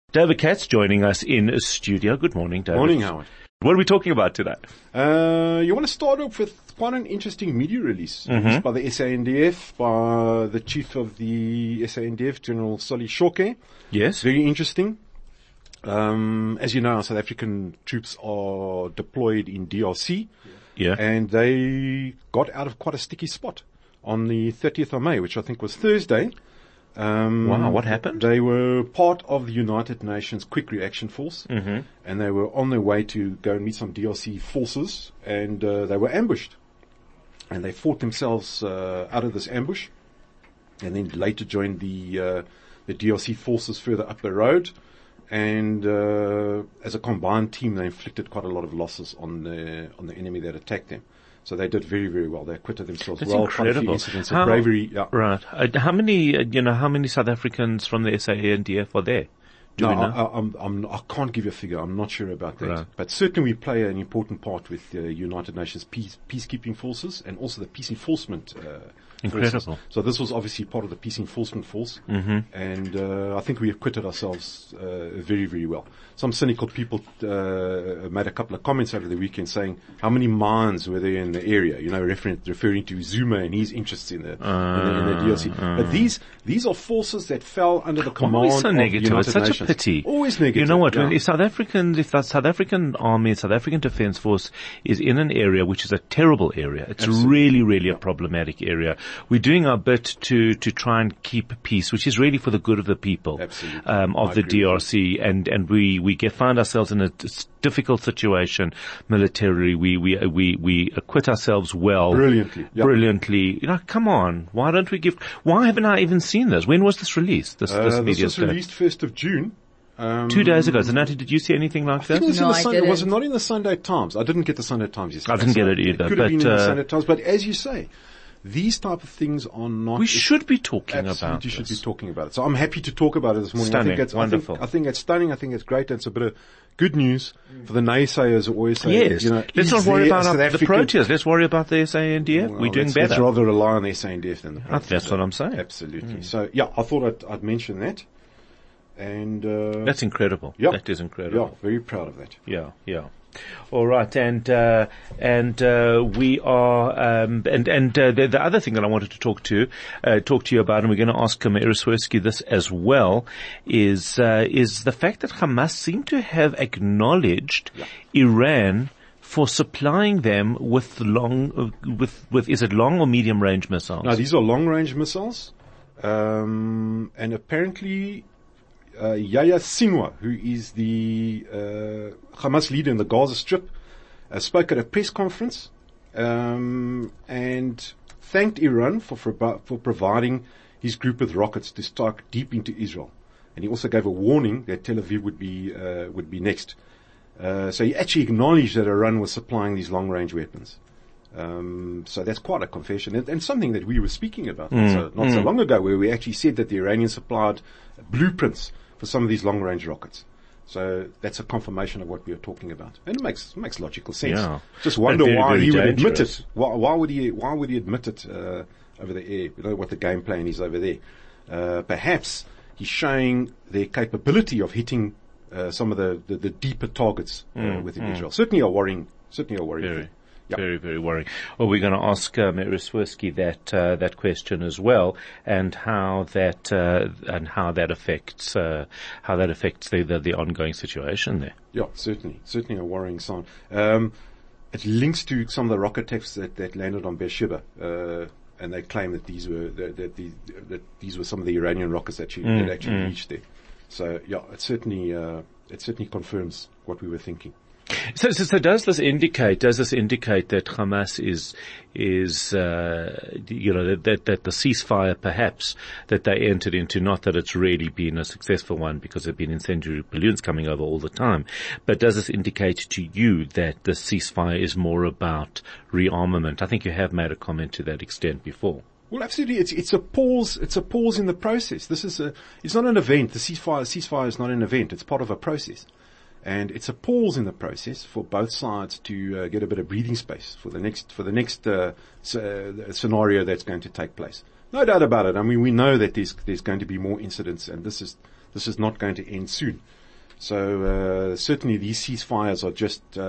David Katz joining us in studio. Good morning, David. Morning, Howard. What are we talking about today? You want to start off with quite an interesting media release released by the SANDF, by the chief of the SANDF, General Solly Shoke. Yes. Very interesting. As you know, our South African troops are deployed in DRC. Yeah. And they got out of quite a sticky spot on the 30th of May, which I think was Thursday. Wow, what happened? They were part of the United Nations Quick Reaction Force, and they were on their way to go and meet some DRC forces, and they were ambushed. And they fought themselves out of this ambush, and then later joined the DRC forces further up the road. And as a combined team, they inflicted quite a lot of losses on the enemy that attacked them. So they did very, very well. They acquitted themselves That's well. incredible. Quite a few incidents of bravery. Yeah. Right. How many South Africans from the SANDF are there? Do we know? I can't give you a figure. I'm not sure about that. Right. But certainly we play an important part with the United Nations peacekeeping forces and also the peace enforcement Incredible. forces. So this was obviously part of the peace enforcement force. And I think we acquitted ourselves very, very well. Some cynical people made a couple of comments over the weekend saying, how many mines were there in the area? You know, referring to Zuma and his interests in the DRC. But these are forces that fell under the command so of negative? the United It's such Nations. a pity. Always negative. You know what? Yeah. If the South African Army, South African Defence Force is in an area which is a terrible area, it's really, really a problematic area. We're doing our bit to try and keep peace, which is really for the good of the people of the DRC, and we find ourselves in a difficult situation militarily. We acquit ourselves well, Brilliantly. Yep. Brilliantly. You know, come on. Why haven't I even seen this? When was this released? This This video was released 1st of June. 2 days ago. So, Nati, did you see anything like that? Was didn't. it not in the Sunday Times? I didn't get the Sunday Times yesterday. I didn't get it either. It could have been in the Sunday Times. But as you say, these type of things are not... We should be talking about Absolutely, you should be this. talking about it. So I'm happy to talk about it this morning. Stunning. I think it's Wonderful. I think it's stunning. I think it's great. It's a bit of good news for the naysayers who always say, Yes. you know, Let's not worry about the protests. Let's worry about the SANDF. We're doing better. Let's rather rely on the SANDF than the protests. That's what I'm saying. Absolutely. So yeah, I thought I'd mention that. And, That's incredible. yeah. That is incredible. Yeah, very proud of that. Yeah. All right, and we are, the other thing that I wanted to talk to you about, and we're going to ask Meir Swirsky this as well, is the fact that Hamas seem to have acknowledged Iran for supplying them with is it long or medium range missiles? Now these are long range missiles, and apparently, Yahya Sinwar, who is the Hamas leader in the Gaza Strip, spoke at a press conference and thanked Iran for providing his group with rockets to strike deep into Israel. And he also gave a warning that Tel Aviv would be next. So he actually acknowledged that Iran was supplying these long range weapons. So that's quite a confession, and something that we were speaking about not so long ago, where we actually said that the Iranians supplied blueprints for some of these long-range rockets. So that's a confirmation of what we are talking about, and it makes logical sense. Yeah. Just wonder Very, why very he would admit dangerous. it. Why would he admit it over the air? You know what the game plan is over there. Perhaps he's showing their capability of hitting some of the deeper targets within Israel. Certainly a worrying. Very. thing. Yeah. Very, very worrying. Well, we're going to ask Meir Swirsky that question as well, and how that affects the ongoing situation there. Yeah, certainly a worrying sign. It links to some of the rocket attacks that landed on Beersheba, and they claim that these were some of the Iranian rockets that actually reached there. So yeah, it certainly confirms what we were thinking. So does this indicate that Hamas is that the ceasefire perhaps that they entered into, not that it's really been a successful one because there have been incendiary balloons coming over all the time, but does this indicate to you that the ceasefire is more about rearmament? I think you have made a comment to that extent before. Well, absolutely. It's a pause. It's a pause in the process. It's not an event. The ceasefire is not an event. It's part of a process. And it's a pause in the process for both sides to get a bit of breathing space for the next scenario that's going to take place. No doubt about it. I mean, we know that there's going to be more incidents, and this this is not going to end soon. So certainly these ceasefires are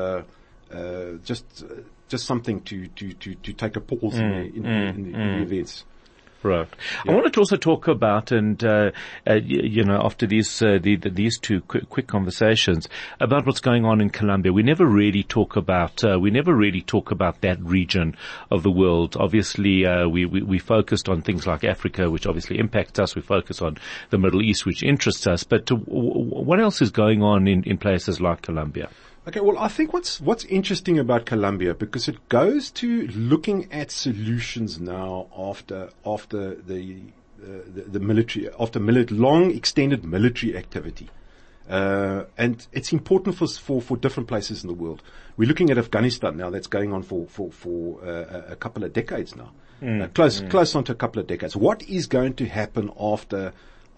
just something to take a pause in the events. Right. Yeah. I wanted to also talk about, and after these two quick conversations about what's going on in Colombia. We never really talk about that region of the world. Obviously, we focused on things like Africa, which obviously impacts us. We focus on the Middle East, which interests us. But what else is going on in places like Colombia? Okay, well, I think what's interesting about Colombia, because it goes to looking at solutions now after the military, after long extended military activity, and it's important for different places in the world. We're looking at Afghanistan now. That's going on for a couple of decades now, close on to a couple of decades. What is going to happen after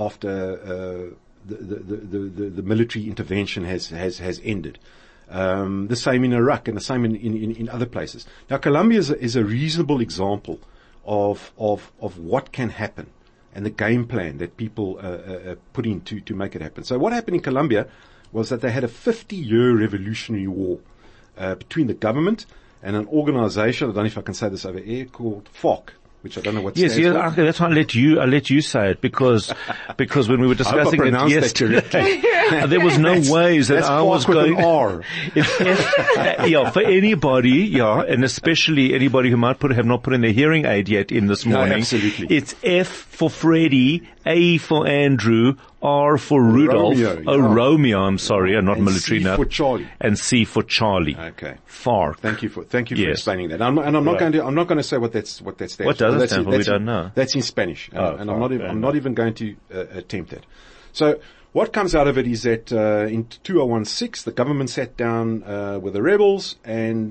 the military intervention has ended? The same in Iraq and the same in other places. Now, Colombia is a reasonable example of what can happen and the game plan that people put in to make it happen. So what happened in Colombia was that they had a 50-year revolutionary war between the government and an organization, I don't know if I can say this over air, called FARC, which I don't know what stands for. Yes, that's why I'll let you say it because when we were discussing it yesterday, there was no ways that I was going. R. It's F, for anybody, and especially anybody who might have not put in their hearing aid yet in this morning. No, absolutely. It's F for Freddie, A for Andrew, R for Rudolph, Romeo, I'm sorry, not and military C enough. For Charlie. And C for Charlie. Okay. FARC. Thank you for explaining that. I'm not going to say what that stands for. What does it stand for? We don't know. That's in Spanish. And I'm not even going to attempt that. So what comes out of it is that in 2016 the government sat down with the rebels and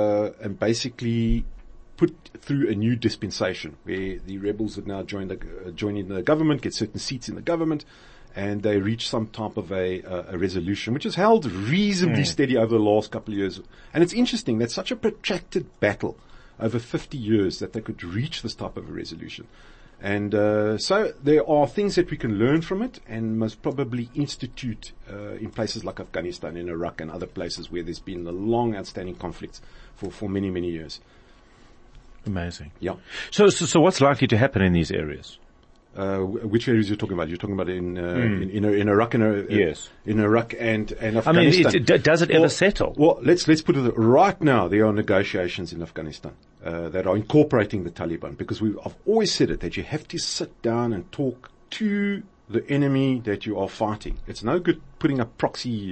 basically put through a new dispensation where the rebels have now joined the government, get certain seats in the government, and they reach some type of a resolution, which has held reasonably steady over the last couple of years. And it's interesting that such a protracted battle over 50 years that they could reach this type of a resolution. And so there are things that we can learn from it and most probably institute in places like Afghanistan, in Iraq, and other places where there's been a long outstanding conflicts for many, many years. Amazing. Yeah. So what's likely to happen in these areas? Which areas you're talking about? You're talking about in Iraq, yes, in Iraq and Afghanistan. I mean, does it ever settle? Well, let's put it right now. There are negotiations in Afghanistan that are incorporating the Taliban, because I've always said it, that you have to sit down and talk to the enemy that you are fighting. It's no good putting up proxy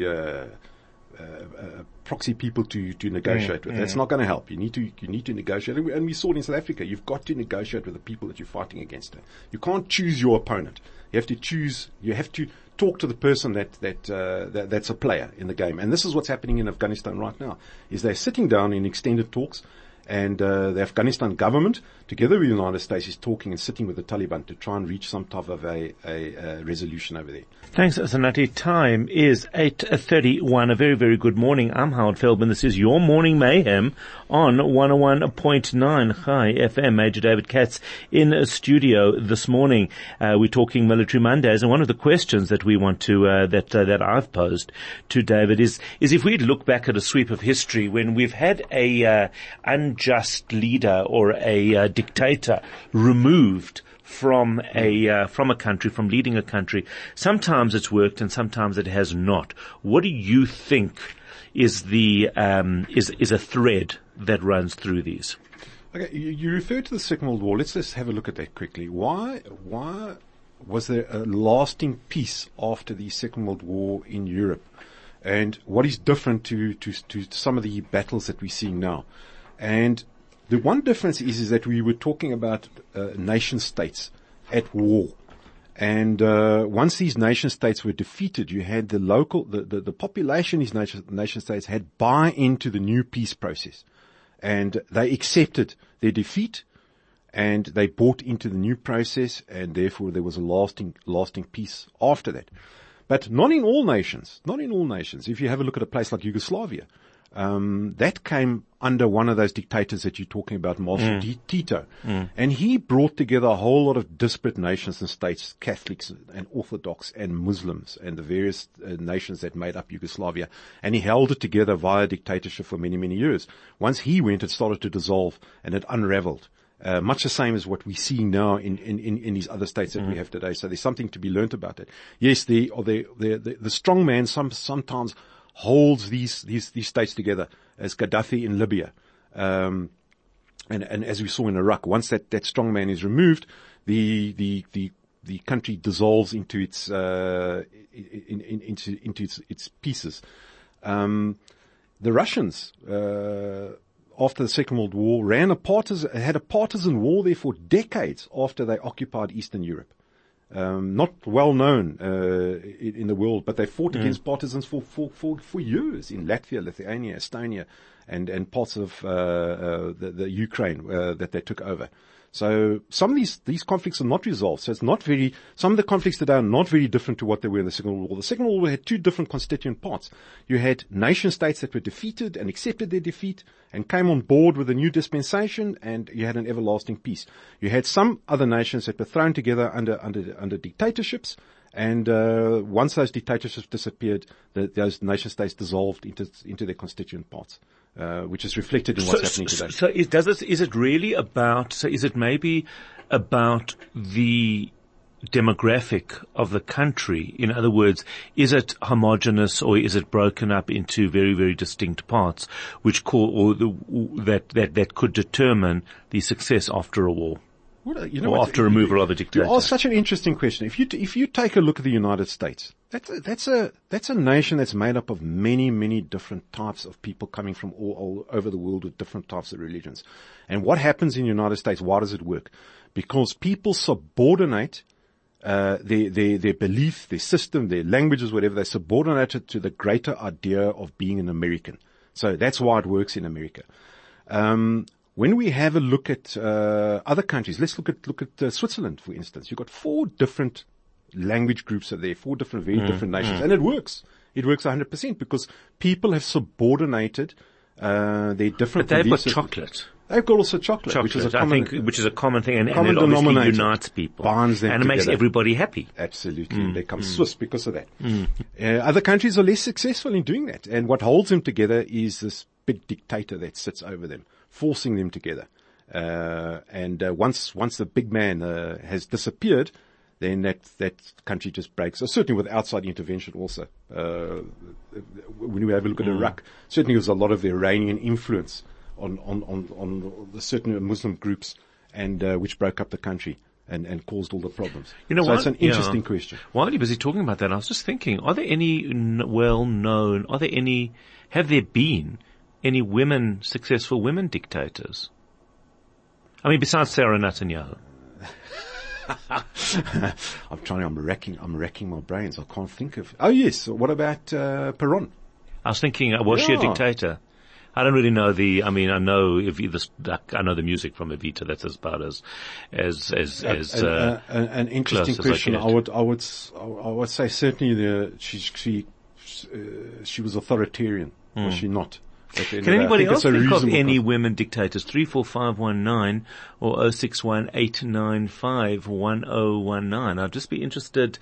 people to negotiate with. That's not going to help. You need to negotiate, and we saw it in South Africa. You've got to negotiate with the people that you're fighting against. You can't choose your opponent. You have to choose. You have to talk to the person that's a player in the game. And this is what's happening in Afghanistan right now. Is they're sitting down in extended talks. And the Afghanistan government, together with the United States, is talking and sitting with the Taliban to try and reach some type of a resolution over there. Thanks, Sanati. Time is 8:31. A very, very good morning. I'm Howard Feldman. This is your Morning Mayhem on 101.9 High FM. Major David Katz in a studio this morning. We're talking Military Mondays, and one of the questions that we want to that I've posed to David is if we look back at a sweep of history when we've had a unjust leader or a dictator removed from a country, from leading a country. Sometimes it's worked and sometimes it has not. What do you think is is a thread that runs through these? Okay, you referred to the Second World War. Let's just have a look at that quickly. Why was there a lasting peace after the Second World War in Europe? And what is different to some of the battles that we're seeing now? And the one difference is that we were talking about nation states at war. And once these nation states were defeated, you had the population of these nation states had buy into the new peace process. And they accepted their defeat and they bought into the new process, and therefore there was a lasting peace after that. But not in all nations. If you have a look at a place like Yugoslavia, that came under one of those dictators that you're talking about, Marshal Tito. And he brought together a whole lot of disparate nations and states, Catholics and Orthodox and Muslims and the various nations that made up Yugoslavia. And he held it together via dictatorship for many, many years. Once he went, it started to dissolve and it unraveled. Much the same as what we see now in these other states that we have today. So there's something to be learnt about it. Yes, the strong man sometimes holds these states together, as Gaddafi in Libya. And as we saw in Iraq, once that strong man is removed, the country dissolves into its pieces. The Russians, after the Second World War, had a partisan war there for decades after they occupied Eastern Europe. Not well known in the world, but they fought against partisans for years in Latvia, Lithuania, Estonia, and parts of the Ukraine that they took over. So some of these conflicts are not resolved. So it's not some of the conflicts today are not very different to what they were in the Second World War. The Second World War had two different constituent parts. You had nation states that were defeated and accepted their defeat and came on board with a new dispensation, and you had an everlasting peace. You had some other nations that were thrown together under dictatorships, and once those dictatorships disappeared, those nation states dissolved into their constituent parts. Which is reflected in what's happening today. So is it maybe about the demographic of the country? In other words, is it homogeneous or is it broken up into very, very distinct parts that could determine the success after a war? Or after removal of a dictator? You ask such an interesting question. If you take a look at the United States, that's a nation that's made up of many, many different types of people coming from all over the world with different types of religions. And what happens in the United States? Why does it work? Because people subordinate their belief, their system, their languages, whatever. They subordinate it to the greater idea of being an American. So that's why it works in America. When we have a look at other countries, let's look at Switzerland, for instance. You've got 4 different language groups are there, 4 very different nations, and it works. It works 100% because people have subordinated their different. But they've got chocolate. They've got also chocolate, which is a common thing, and it obviously unites people, binds them and it makes everybody happy. Absolutely, they come Swiss because of that. Other countries are less successful in doing that, and what holds them together is this big dictator that sits over them, forcing them together. Once the big man has disappeared, then that country just breaks. So certainly with outside intervention also. When we have a look at Iraq, certainly there's a lot of the Iranian influence on the certain Muslim groups, and which broke up the country and caused all the problems. So it's an interesting question. While you're busy talking about that, I was just thinking, have there been any successful women dictators? I mean, besides Sarah Netanyahu. I'm racking my brains. I can't think of. Oh yes. What about Peron? I was thinking, was she a dictator? I don't really know I know I know the music from Evita. That's about as an interesting question. I would say certainly she was authoritarian. Was she not? Can anybody else think of any women dictators? 34519 or 0618951019. I'd just be interested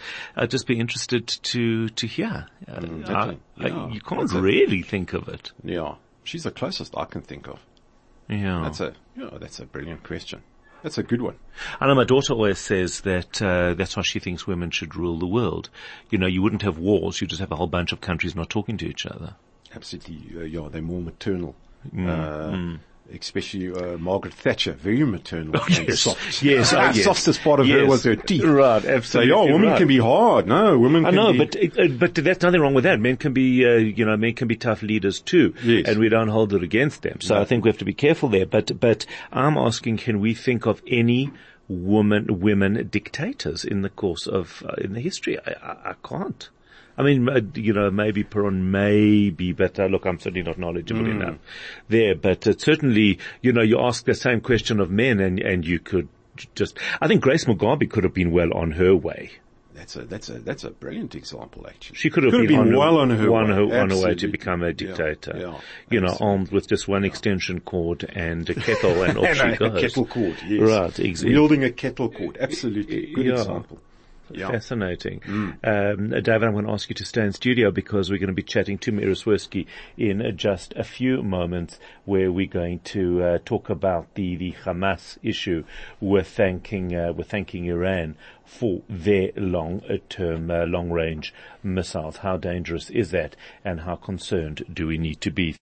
to hear. You can't really think of it. Yeah. She's the closest I can think of. Yeah. That's a brilliant question. That's a good one. I know my daughter always says that that's why she thinks women should rule the world. You wouldn't have wars, you just have a whole bunch of countries not talking to each other. Absolutely, they're more maternal. Especially Margaret Thatcher, very maternal and soft. Yes, softest part of her was her teeth. Right, absolutely. So women can be hard. No, women can but there's nothing wrong with that. Men can be, men can be tough leaders too. Yes. And we don't hold it against them. So I think we have to be careful there. But I'm asking, can we think of any women dictators in the course of, in the history? I can't. I mean, maybe Peron, maybe, but look, I'm certainly not knowledgeable enough there. But certainly, you ask the same question of men, and you could I think Grace Mugabe could have been well on her way. That's a brilliant example, actually. She could have been well on her on her way to Absolutely. become a dictator. Yeah, Armed with just one extension cord and a kettle, and off she and goes. a kettle cord, yes. Right, exactly. Wielding a kettle cord, absolutely. Good example. Yeah. Fascinating. David, I'm going to ask you to stay in studio because we're going to be chatting to Meira Swirsky in just a few moments, where we're going to talk about the Hamas issue. We're thanking Iran for their long-term, long-range missiles. How dangerous is that, and how concerned do we need to be?